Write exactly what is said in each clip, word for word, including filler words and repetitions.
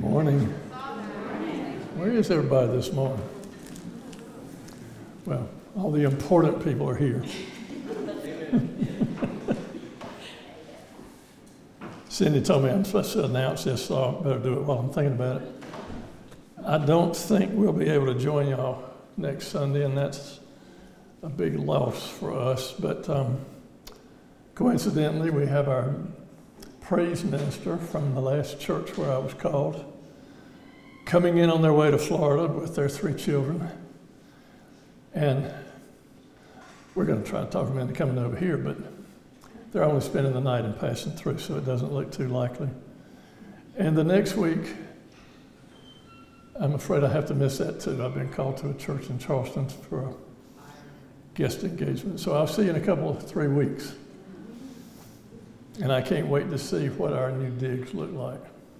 Morning. Where is everybody this morning? Well, all the important people are here. Cindy told me I'm supposed to announce this, so I better do it while I'm thinking about it. I don't think we'll be able to join y'all next Sunday, and that's a big loss for us. But um, coincidentally, we have our praise minister from the last church where I was called coming in on their way to Florida with their three children. And we're going to try to talk them into coming over here, but they're only spending the night and passing through, so it doesn't look too likely. And the next week, I'm afraid I have to miss that too. I've been called to a church in Charleston for a guest engagement. So I'll see you in a couple of three weeks. And I can't wait to see what our new digs look like.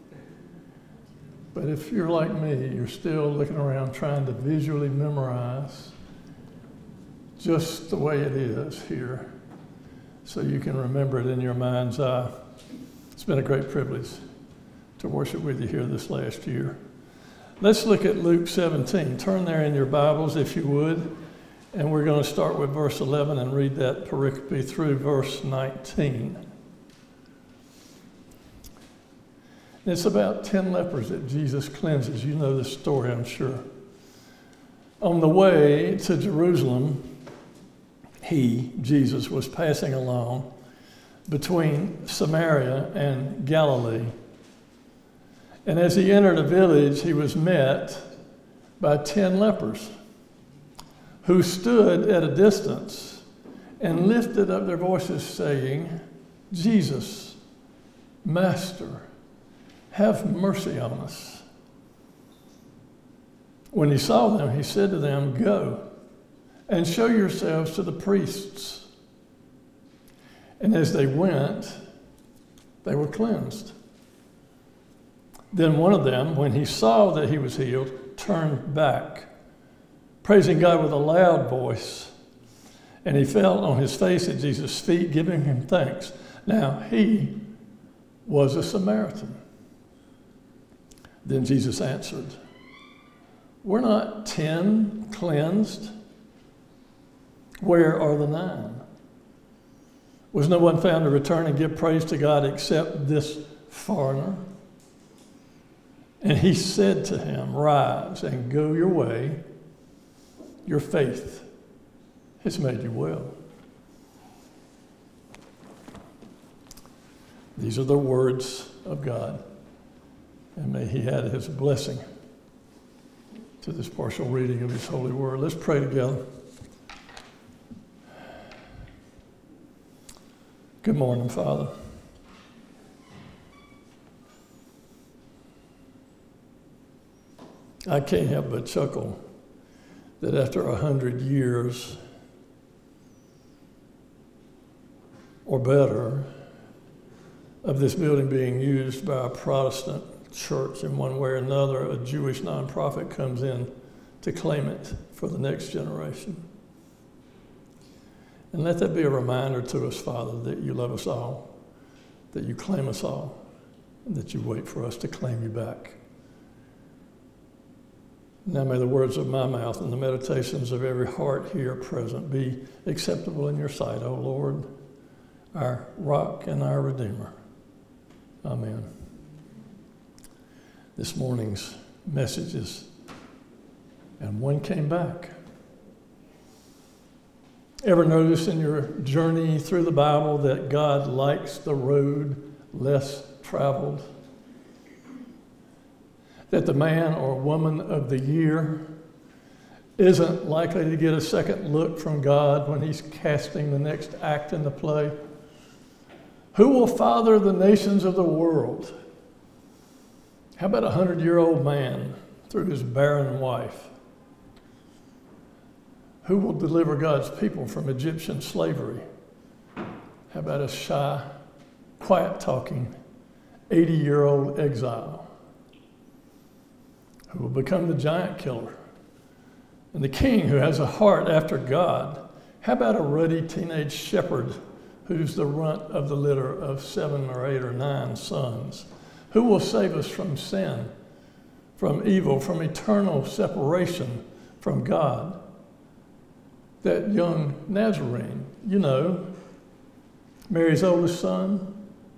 But if you're like me, you're still looking around trying to visually memorize just the way it is here so you can remember it in your mind's eye. It's been a great privilege to worship with you here this last year. Let's look at Luke seventeen. Turn there in your Bibles if you would. And we're going to start with verse eleven and read that pericope through verse nineteen. It's about ten lepers that Jesus cleanses. You know this story, I'm sure. On the way to Jerusalem, he, Jesus, was passing along between Samaria and Galilee. And as he entered a village, he was met by ten lepers who stood at a distance and lifted up their voices saying, "Jesus, Master, have mercy on us." When he saw them, he said to them, "Go and show yourselves to the priests." And as they went, they were cleansed. Then one of them, when he saw that he was healed, turned back, praising God with a loud voice. And he fell on his face at Jesus' feet, giving him thanks. Now he was a Samaritan. Then Jesus answered, "Were not ten cleansed? Where are the nine? Was no one found to return and give praise to God except this foreigner?" And he said to him, "Rise and go your way. Your faith has made you well." These are the words of God. And may he add his blessing to this partial reading of his holy word. Let's pray together. Good morning, Father. I can't help but chuckle that after a hundred years or better of this building being used by a Protestant church in one way or another, a Jewish nonprofit comes in to claim it for the next generation. And let that be a reminder to us, Father, that you love us all, that you claim us all, and that you wait for us to claim you back. Now may the words of my mouth and the meditations of every heart here present be acceptable in your sight, O Lord, our rock and our Redeemer. Amen. This morning's message is, "And one came back." Ever notice in your journey through the Bible that God likes the road less traveled? That the man or woman of the year isn't likely to get a second look from God when he's casting the next act in the play? Who will father the nations of the world? How about a hundred-year-old man through his barren wife? Who will deliver God's people from Egyptian slavery? How about a shy, quiet-talking, eighty-year-old exile? Who will become the giant killer? And the king who has a heart after God? How about a ruddy teenage shepherd who's the runt of the litter of seven or eight or nine sons? Who will save us from sin from evil, from eternal separation from God. That young Nazarene, you know, Mary's oldest son.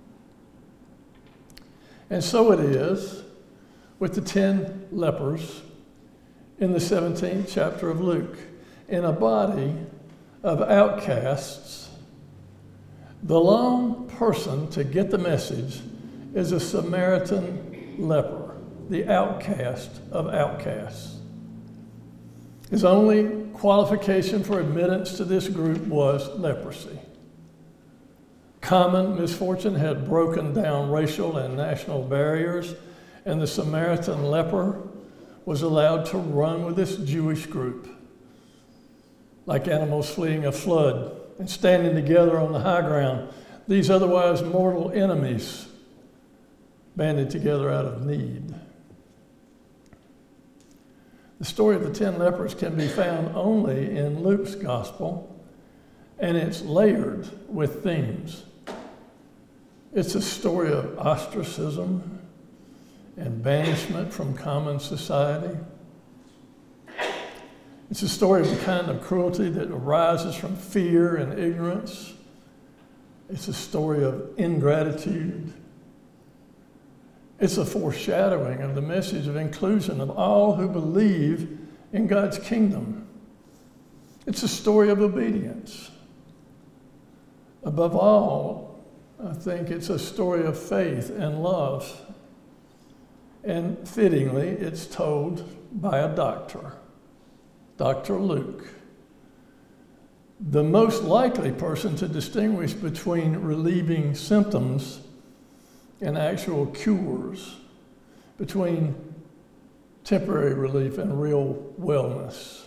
And so it is with the ten lepers in the seventeenth chapter of Luke. In a body of outcasts, the lone person to get the message is a Samaritan leper, the outcast of outcasts. His only qualification for admittance to this group was leprosy. Common misfortune had broken down racial and national barriers, and the Samaritan leper was allowed to run with this Jewish group, like animals fleeing a flood and standing together on the high ground. These otherwise mortal enemies banded together out of need. The story of the ten lepers can be found only in Luke's gospel, and it's layered with themes. It's a story of ostracism and banishment from common society. It's a story of the kind of cruelty that arises from fear and ignorance. It's a story of ingratitude. It's a foreshadowing of the message of inclusion of all who believe in God's kingdom. It's a story of obedience. Above all, I think it's a story of faith and love. And fittingly, it's told by a doctor, Doctor Luke, the most likely person to distinguish between relieving symptoms and actual cures, between temporary relief and real wellness.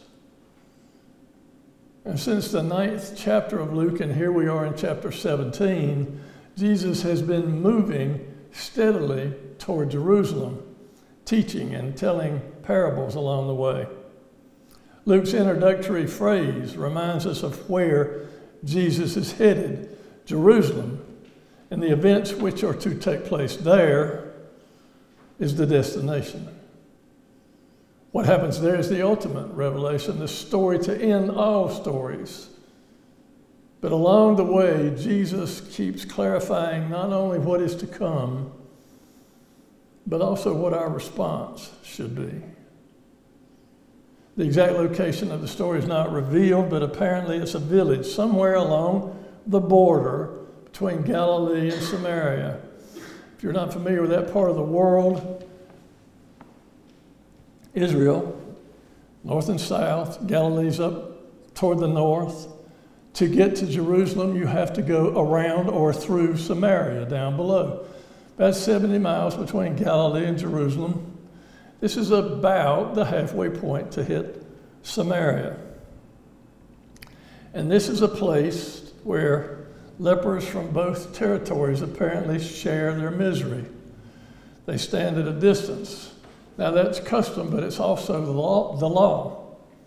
And since the ninth chapter of Luke, and here we are in chapter seventeen, Jesus has been moving steadily toward Jerusalem, teaching and telling parables along the way. Luke's introductory phrase reminds us of where Jesus is headed, Jerusalem, and the events which are to take place there is the destination. What happens there is the ultimate revelation, the story to end all stories. But along the way, Jesus keeps clarifying not only what is to come, but also what our response should be. The exact location of the story is not revealed, but apparently it's a village somewhere along the border between Galilee and Samaria. If you're not familiar with that part of the world, Israel, north and south, Galilee's up toward the north. To get to Jerusalem, you have to go around or through Samaria down below. About seventy miles between Galilee and Jerusalem. This is about the halfway point to hit Samaria. And this is a place where lepers from both territories apparently share their misery. They stand at a distance. Now that's custom, but it's also the law. The law.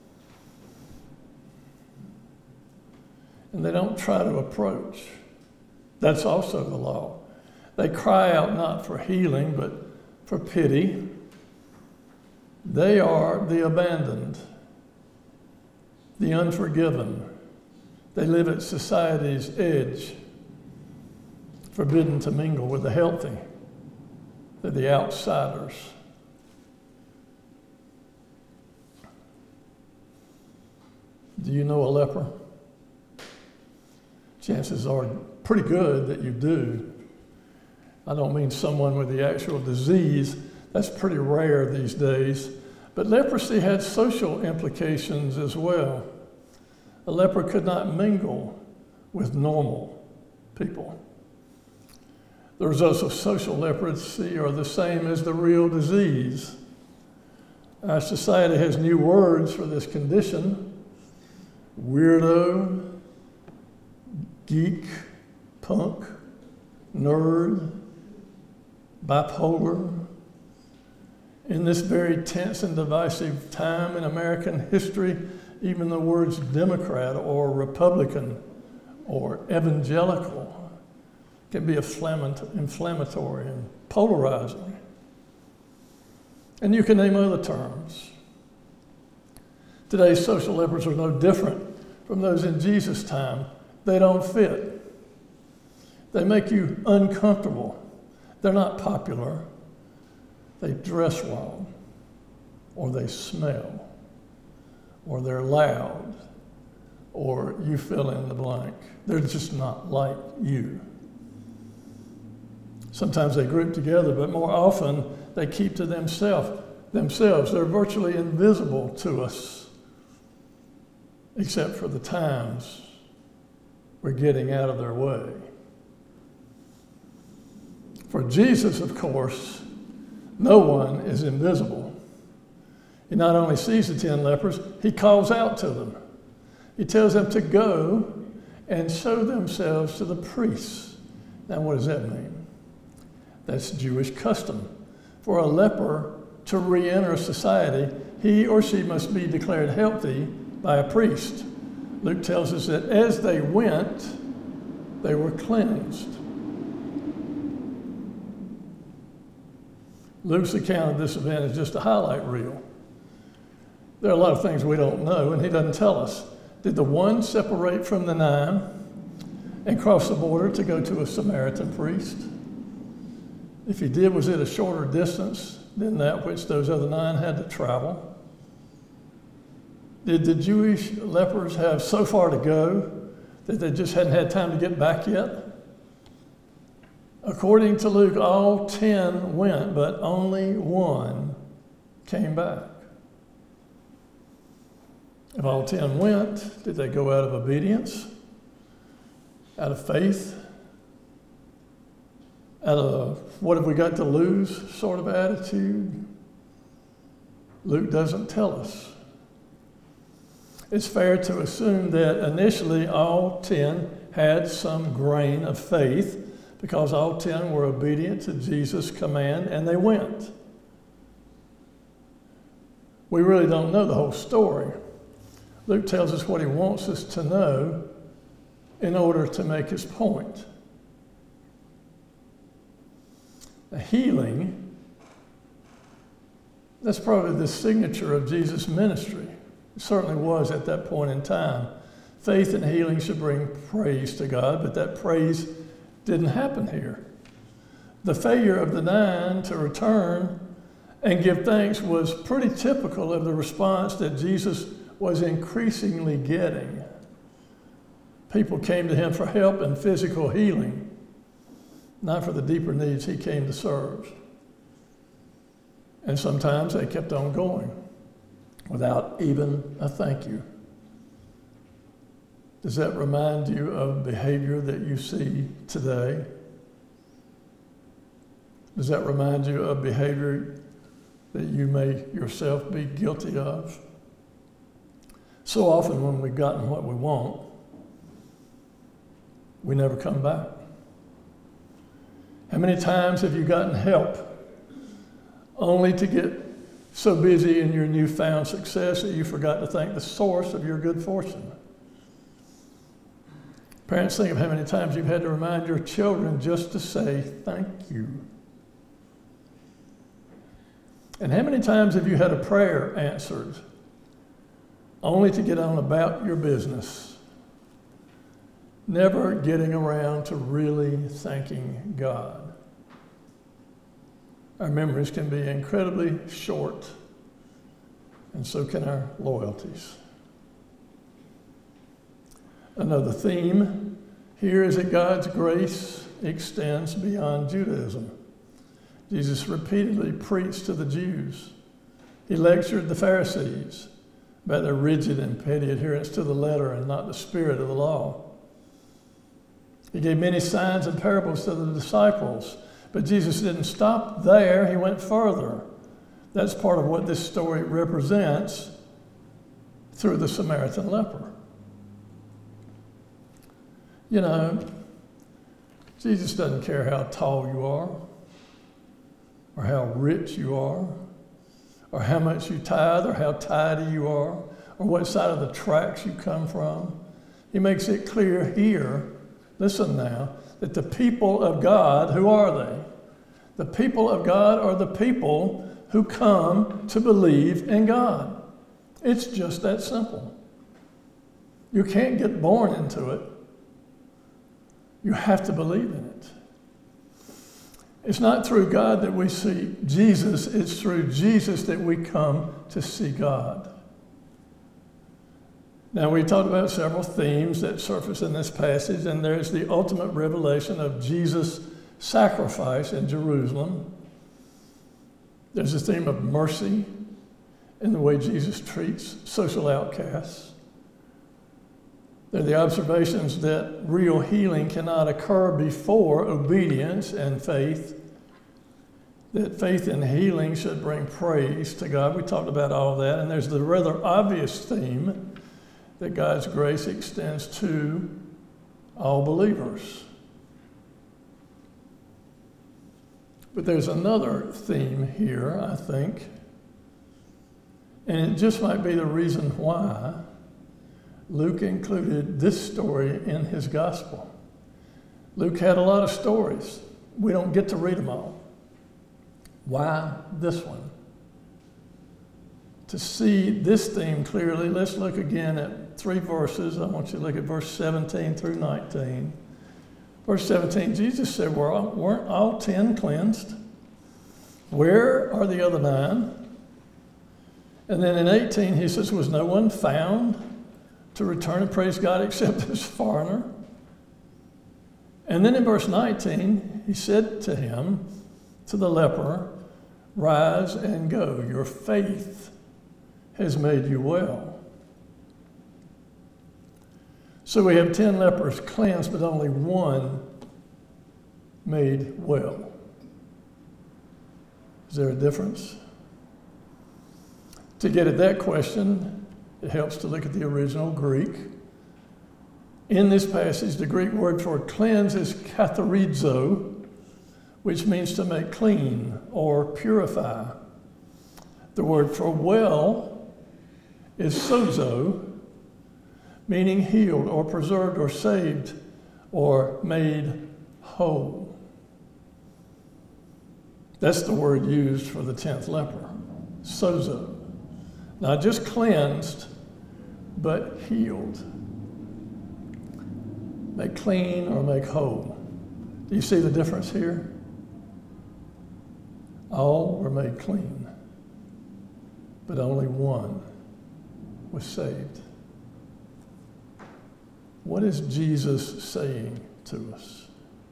And they don't try to approach. That's also the law. They cry out not for healing, but for pity. They are the abandoned, the unforgiven. They live at society's edge, forbidden to mingle with the healthy. They're the outsiders. Do you know a leper? Chances are pretty good that you do. I don't mean someone with the actual disease. That's pretty rare these days. But leprosy had social implications as well. A leper could not mingle with normal people. The results of social leprosy are the same as the real disease. Our society has new words for this condition: weirdo, geek, punk, nerd, bipolar. In this very tense and divisive time in American history, even the words Democrat or Republican or evangelical can be inflammatory and polarizing. And you can name other terms. Today's social lepers are no different from those in Jesus' time. They don't fit. They make you uncomfortable. They're not popular. They dress wrong, or they smell, or they're loud, or you fill in the blank. They're just not like you. Sometimes they group together, but more often they keep to themselves. Themselves. They're virtually invisible to us, except for the times we're getting out of their way. For Jesus, of course, no one is invisible. He not only sees the ten lepers, he calls out to them. He tells them to go and show themselves to the priests. Now, what does that mean? That's Jewish custom. For a leper to re-enter society, he or she must be declared healthy by a priest. Luke tells us that as they went, they were cleansed. Luke's account of this event is just a highlight reel. There are a lot of things we don't know, and he doesn't tell us. Did the one separate from the nine and cross the border to go to a Samaritan priest? If he did, was it a shorter distance than that which those other nine had to travel? Did the Jewish lepers have so far to go that they just hadn't had time to get back yet? According to Luke, all ten went, but only one came back. If all ten went, did they go out of obedience, out of faith, out of what have we got to lose sort of attitude? Luke doesn't tell us. It's fair to assume that initially all ten had some grain of faith because all ten were obedient to Jesus' command and they went. We really don't know the whole story. Luke tells us what he wants us to know in order to make his point. A healing, that's probably the signature of Jesus' ministry. It certainly was at that point in time. Faith and healing should bring praise to God, but that praise didn't happen here. The failure of the nine to return and give thanks was pretty typical of the response that Jesus was increasingly getting. People came to him for help and physical healing, not for the deeper needs he came to serve. And sometimes they kept on going without even a thank you. Does that remind you of behavior that you see today? Does that remind you of behavior that you may yourself be guilty of? So often when we've gotten what we want, we never come back. How many times have you gotten help only to get so busy in your newfound success that you forgot to thank the source of your good fortune? Parents, think of how many times you've had to remind your children just to say thank you. And how many times have you had a prayer answered only to get on about your business, never getting around to really thanking God? Our memories can be incredibly short, and so can our loyalties. Another theme here is that God's grace extends beyond Judaism. Jesus repeatedly preached to the Jews. He lectured the Pharisees about their rigid and petty adherence to the letter and not the spirit of the law. He gave many signs and parables to the disciples, but Jesus didn't stop there. He went further. That's part of what this story represents through the Samaritan leper. You know, Jesus doesn't care how tall you are, or how rich you are, or how much you tithe, or how tidy you are, or what side of the tracks you come from. He makes it clear here, listen now, that the people of God, who are they? The people of God are the people who come to believe in God. It's just that simple. You can't get born into it. You have to believe in it. It's not through God that we see Jesus, it's through Jesus that we come to see God. Now, we talked about several themes that surface in this passage, and there's the ultimate revelation of Jesus' sacrifice in Jerusalem. There's a theme of mercy in the way Jesus treats social outcasts. There are the observations that real healing cannot occur before obedience and faith, that faith and healing should bring praise to God. We talked about all of that, and there's the rather obvious theme that God's grace extends to all believers. But there's another theme here, I think, and it just might be the reason why Luke included this story in his gospel. Luke had a lot of stories. We don't get to read them all. Why this one? To see this theme clearly, let's look again at three verses. I want you to look at verse seventeen through nineteen. Verse seventeen, Jesus said, weren't all ten cleansed? Where are the other nine? And then in eighteen, he says, was no one found to return and praise God except this foreigner? And then in verse nineteen, he said to him, to the leper, rise and go. Your faith has made you well. So we have ten lepers cleansed, but only one made well. Is there a difference? To get at that question, it helps to look at the original Greek. In this passage, the Greek word for cleanse is katharizo, which means to make clean or purify. The word for well is sozo, meaning healed or preserved or saved or made whole. That's the word used for the tenth leper, sozo. Not just cleansed, but healed. Make clean or make whole. Do you see the difference here? All were made clean, but only one was saved. What is Jesus saying to us?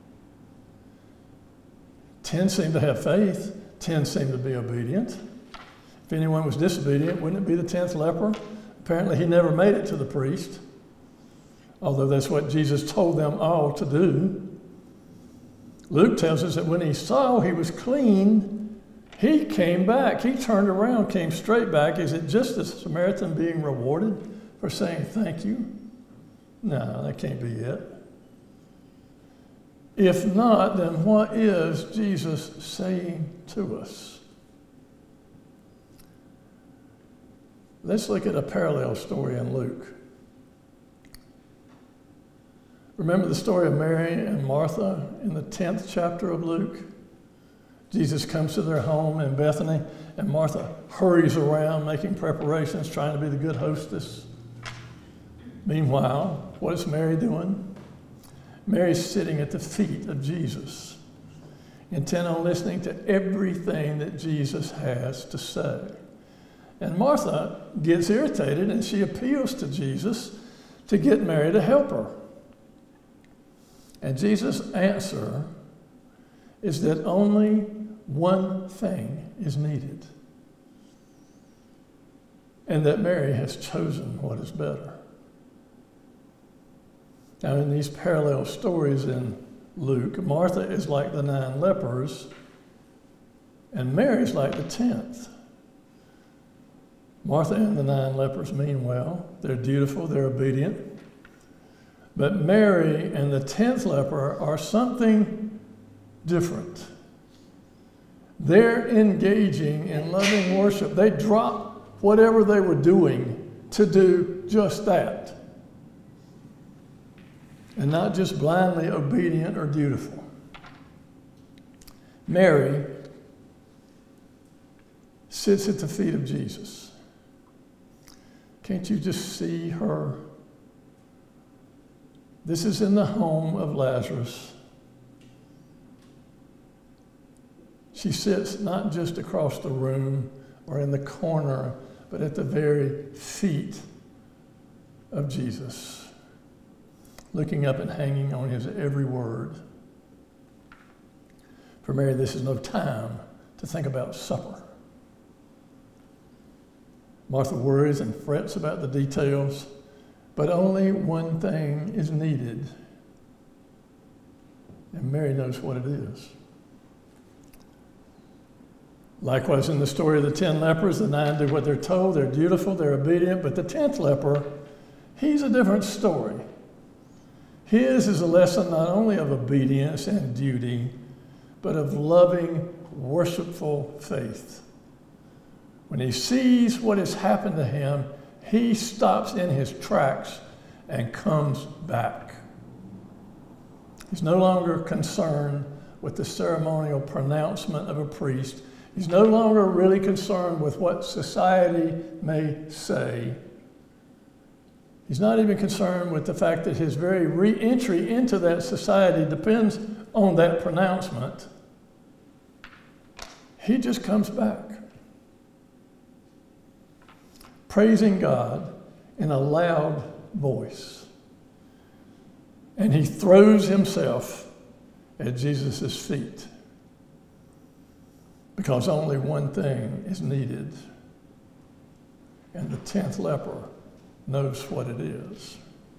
Ten seem to have faith. Ten seem to be obedient. If anyone was disobedient, wouldn't it be the tenth leper? Apparently he never made it to the priest, although that's what Jesus told them all to do. Luke tells us that when he saw he was clean, he came back. He turned around, came straight back. Is it just the Samaritan being rewarded for saying thank you? No, that can't be it. If not, then what is Jesus saying to us? Let's look at a parallel story in Luke. Remember the story of Mary and Martha in the tenth chapter of Luke? Jesus comes to their home in Bethany, and Martha hurries around making preparations, trying to be the good hostess. Meanwhile, what is Mary doing? Mary's sitting at the feet of Jesus, intent on listening to everything that Jesus has to say. And Martha gets irritated, and she appeals to Jesus to get Mary to help her. And Jesus' answer is that only one thing is needed, and that Mary has chosen what is better. Now, in these parallel stories in Luke, Martha is like the nine lepers, and Mary's like the tenth. Martha and the nine lepers mean well. They're dutiful, they're obedient. But Mary and the tenth leper are something different. They're engaging in loving worship. They drop whatever they were doing to do just that. And not just blindly obedient or dutiful. Mary sits at the feet of Jesus. Can't you just see her? This is in the home of Lazarus. She sits not just across the room or in the corner, but at the very feet of Jesus, looking up and hanging on his every word. For Mary, this is no time to think about supper. Martha worries and frets about the details, but only one thing is needed. And Mary knows what it is. Likewise, in the story of the ten lepers, the nine do what they're told. They're dutiful, they're obedient, but the tenth leper, he's a different story. His is a lesson not only of obedience and duty, but of loving, worshipful faith. When he sees what has happened to him, he stops in his tracks and comes back. He's no longer concerned with the ceremonial pronouncement of a priest. He's no longer really concerned with what society may say. He's not even concerned with the fact that his very re-entry into that society depends on that pronouncement. He just comes back, praising God in a loud voice. And he throws himself at Jesus' feet because only one thing is needed. And the tenth leper knows what it is.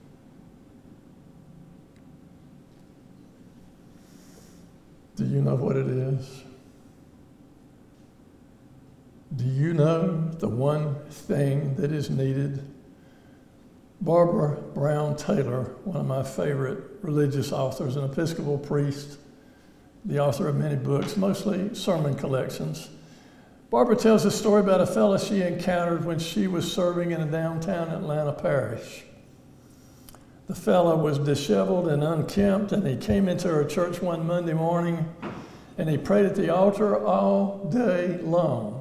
Do you know what it is? Do you know the one thing that is needed? Barbara Brown Taylor, one of my favorite religious authors, an Episcopal priest, the author of many books, mostly sermon collections. Barbara tells a story about a fellow she encountered when she was serving in a downtown Atlanta parish. The fellow was disheveled and unkempt, and he came into her church one Monday morning, and he prayed at the altar all day long.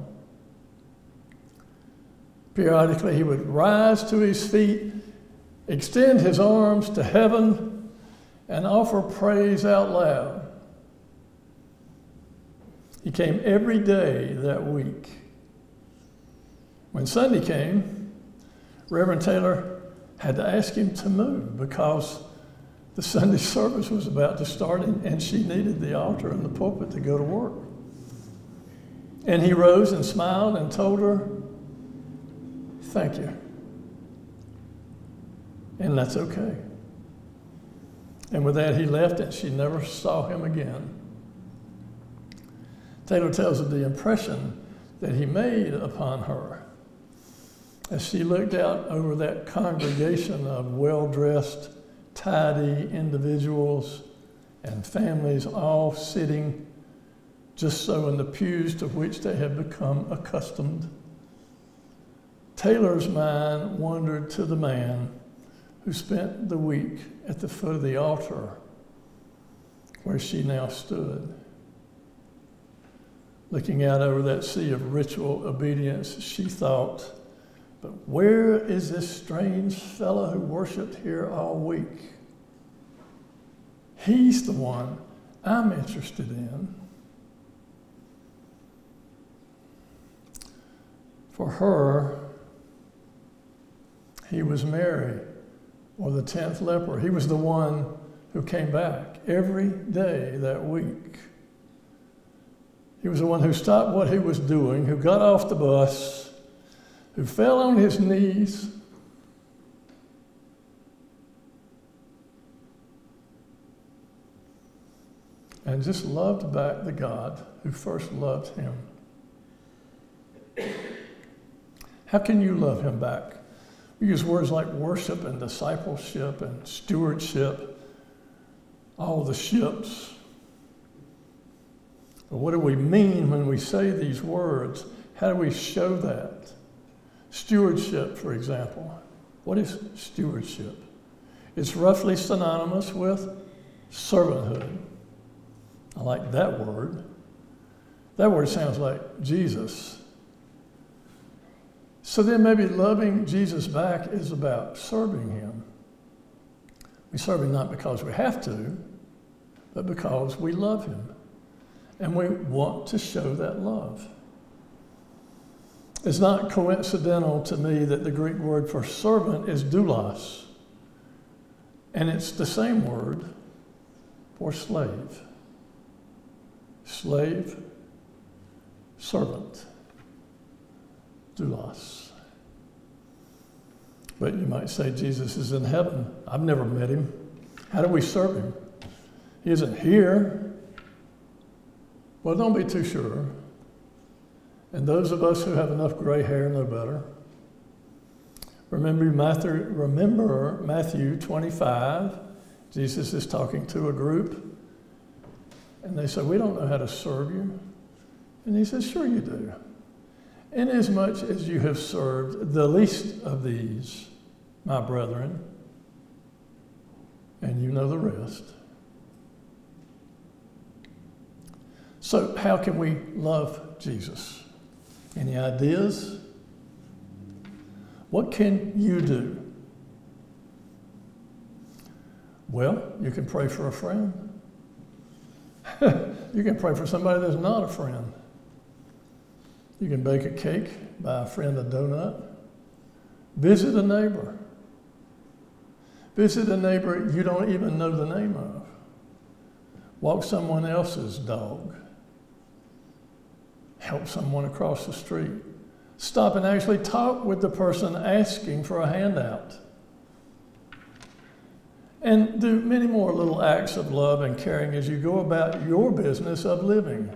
Periodically, he would rise to his feet, extend his arms to heaven, and offer praise out loud. He came every day that week. When Sunday came, Reverend Taylor had to ask him to move because the Sunday service was about to start and, and she needed the altar and the pulpit to go to work. And he rose and smiled and told her, "Thank you." And that's okay. And with that, he left and she never saw him again. Taylor tells of the impression that he made upon her as she looked out over that congregation of well-dressed, tidy individuals and families all sitting just so in the pews to which they had become accustomed. Taylor's mind wandered to the man who spent the week at the foot of the altar where she now stood. Looking out over that sea of ritual obedience, she thought, but where is this strange fellow who worshiped here all week? He's the one I'm interested in. For her, he was Mary, or the tenth leper. He was the one who came back every day that week. He was the one who stopped what he was doing, who got off the bus, who fell on his knees, and just loved back the God who first loved him. How can you love him back? We use words like worship and discipleship and stewardship, all the ships. But what do we mean when we say these words? How do we show that? Stewardship, for example. What is stewardship? It's roughly synonymous with servanthood. I like that word. That word sounds like Jesus So then maybe loving Jesus back is about serving him. We serve him not because we have to, but because we love him. And we want to show that love. It's not coincidental to me that the Greek word for servant is doulos. And it's the same word for slave. Slave, servant, doulos. But you might say Jesus is in heaven. I've never met him. How do we serve him? He isn't here. Well, don't be too sure. And those of us who have enough gray hair know better. Remember Matthew, remember Matthew twenty-five. Jesus is talking to a group. And they say, we don't know how to serve you. And he says, sure you do. Inasmuch as you have served the least of these, my brethren, and you know the rest. So how can we love Jesus? Any ideas? What can you do? Well, you can pray for a friend. You can pray for somebody that's not a friend. You can bake a cake, buy a friend a donut. Visit a neighbor. Visit a neighbor you don't even know the name of. Walk someone else's dog. Help someone across the street. Stop and actually talk with the person asking for a handout. And do many more little acts of love and caring as you go about your business of living.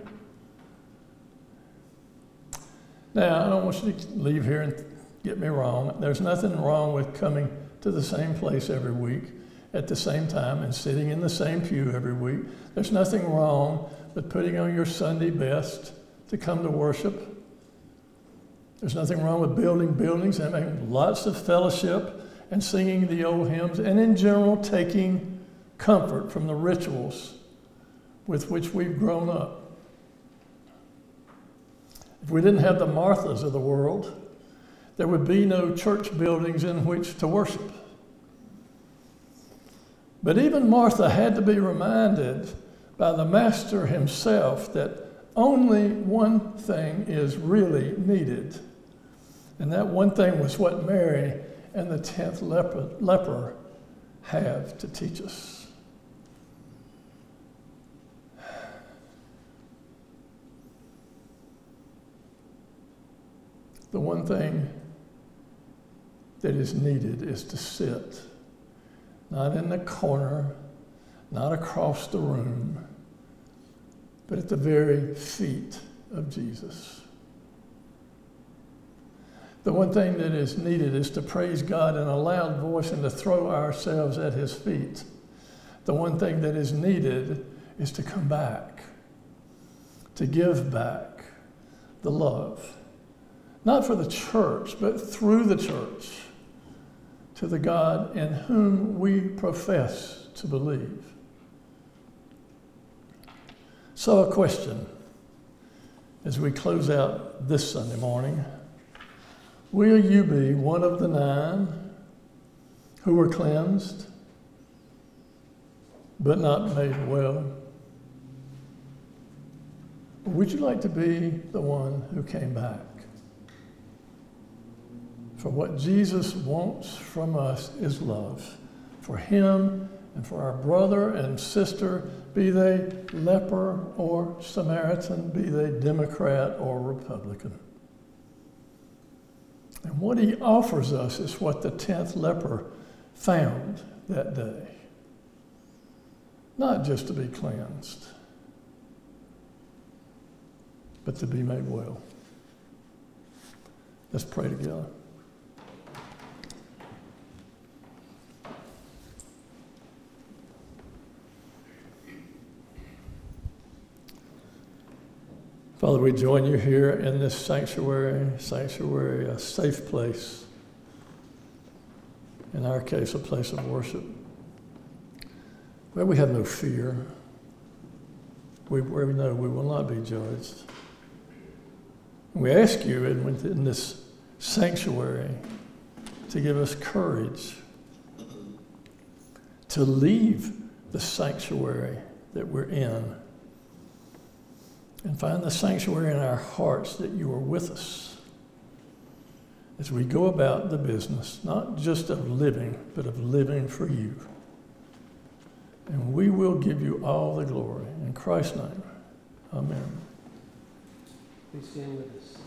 Now, I don't want you to leave here and get me wrong. There's nothing wrong with coming to the same place every week at the same time and sitting in the same pew every week. There's nothing wrong with putting on your Sunday best to come to worship. There's nothing wrong with building buildings and having lots of fellowship and singing the old hymns, and in general taking comfort from the rituals with which we've grown up. If we didn't have the Marthas of the world, there would be no church buildings in which to worship. But even Martha had to be reminded by the Master himself that only one thing is really needed. And that one thing was what Mary and the tenth leper, leper have to teach us. The one thing that is needed is to sit, not in the corner, not across the room, but at the very feet of Jesus. The one thing that is needed is to praise God in a loud voice and to throw ourselves at his feet. The one thing that is needed is to come back, to give back the love, not for the church, but through the church, to the God in whom we profess to believe. So a question as we close out this Sunday morning. Will you be one of the nine who were cleansed but not made well? Or would you like to be the one who came back? For what Jesus wants from us is love. For him and for our brother and sister, be they leper or Samaritan, be they Democrat or Republican. And what he offers us is what the tenth leper found that day. Not just to be cleansed, but to be made well. Let's pray together. Father, we join you here in this sanctuary, sanctuary, a safe place. In our case, a place of worship, where we have no fear, we, where we know we will not be judged. And we ask you in, in this sanctuary, to give us courage to leave the sanctuary that we're in and find the sanctuary in our hearts that you are with us as we go about the business, not just of living, but of living for you. And we will give you all the glory. In Christ's name, amen. Please stand with us.